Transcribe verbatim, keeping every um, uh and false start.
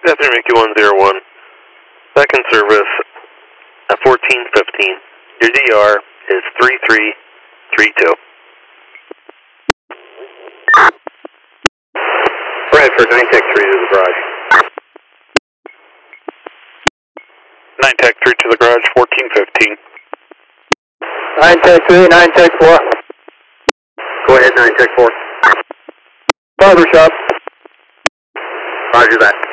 After Mickey one zero one, back in service at fourteen fifteen. Your D R is three three three two. Bradford, nine tech three to the garage. nine tech three to the garage, fourteen fifteen. nine tech three, nine tech four. Go ahead, nine tech four. Barbershop. Roger that.